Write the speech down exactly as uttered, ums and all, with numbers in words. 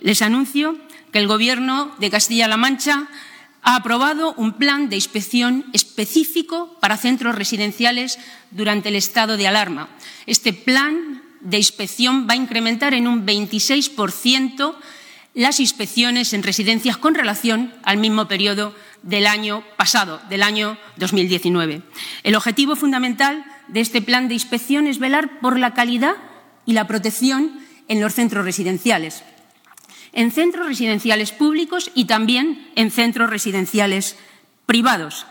Les anuncio que el Gobierno de Castilla-La Mancha ha aprobado un plan de inspección específico para centros residenciales durante el estado de alarma. Este plan de inspección va a incrementar en un veintiséis por ciento las inspecciones en residencias con relación al mismo periodo del año pasado, del año dos mil diecinueve. El objetivo fundamental de este plan de inspección es velar por la calidad y la protección en los centros residenciales, en centros residenciales públicos y también en centros residenciales privados.